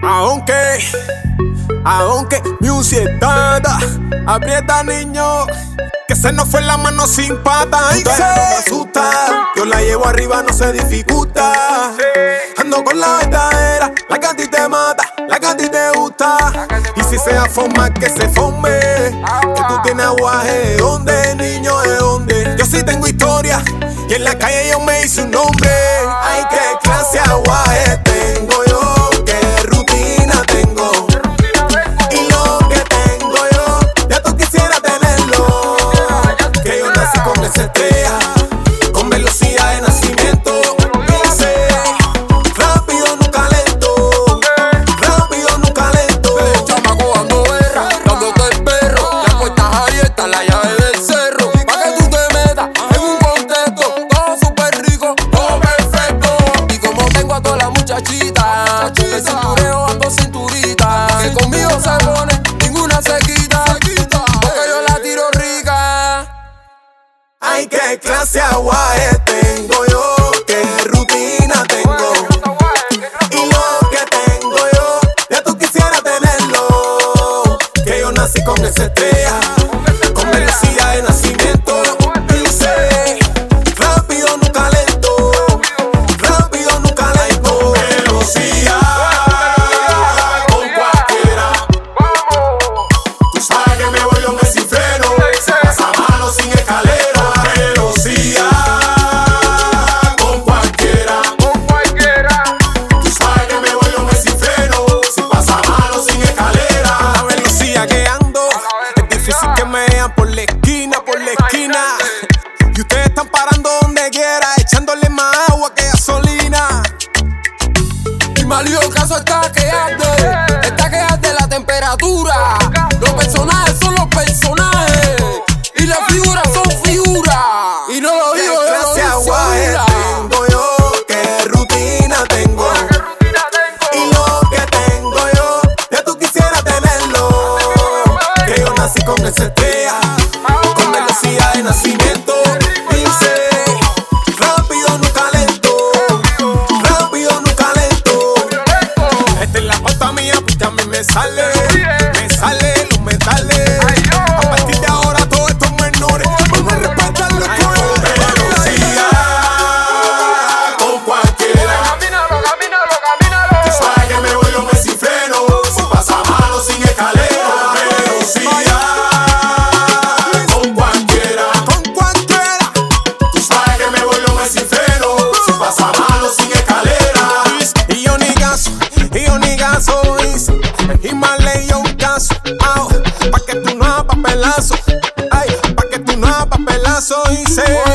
Aunque music dada, aprieta niño, que se nos fue la mano sin pata. Y se no me asusta, yo la llevo arriba, no se dificulta. Ando con la verdadera, la que a ti te mata, la que a ti te gusta. Y si se forma, que se forme, que tú tienes aguaje. ¿De dónde, niño, de dónde? Yo sí tengo historia, y en la calle yo me hice un nombre. Ay, qué clase aguaje tengo yo, qué rutina tengo. Y lo que tengo yo, ya tú quisieras tenerlo. Que yo nací con esa estrella, con velocidad de nacimiento. Dice, rápido nunca lento, rápido nunca lento. El chamaco dando guerra, dándote el perro. Las puertas abiertas, la llave del cerro. Pa' que tú te metas en un contexto. Todo súper rico, todo perfecto. Y como tengo a todas las muchachitas, de cintureo ando cinturita. Que conmigo se pone, ninguna se quita. Porque yo la tiro rica. Ay, qué clase aguaje tengo yo, qué rutina tengo. Y lo que tengo yo, ya tú quisieras tenerlo. Que yo nací con esa estrella, con velocidad de nacimiento. Dice, rápido nunca lento, rápido nunca lento. Velocidad con cualquiera. Tú sabes que me voy yo me sin freno, pasamano sin escalera. Velocidad con cualquiera. Tú sabes que me voy yo me sin freno, sin pasamano sin escalera. La velocidad que ando, es difícil que me vean por la esquina, por la esquina. Y ustedes están parando donde quiera, echándole más agua que gasolina. Y malio caso está que arde la temperatura. Los personajes son los personajes y las figuras son figuras. Y no lo digo yo, lo Clase dice aguaje Ura. tengo yo, qué rutina tengo. Y lo que tengo yo, ya tú quisieras tenerlo. Que yo nací con esa estrella, con velocidad de nacimiento. Dice, rápido nunca lento, rápido nunca lento. Esta es la pauta mía, pues a mí me sale los metales. A partir de ahora todos estos menores vamos a respetar los cojones. Velocidad con cualquiera. Tú sabes que me voy yo me sin freno, sin pasamano, sin escalera. Velocidad con cualquiera. Tú sabes que me voy yo me sin freno, sin pasamano, sin escalera. Y yo ni gaso, y más leí un caso. Pa' que tú no hagas papelazo, ay, pa' que tú no hagas papelazo, hice.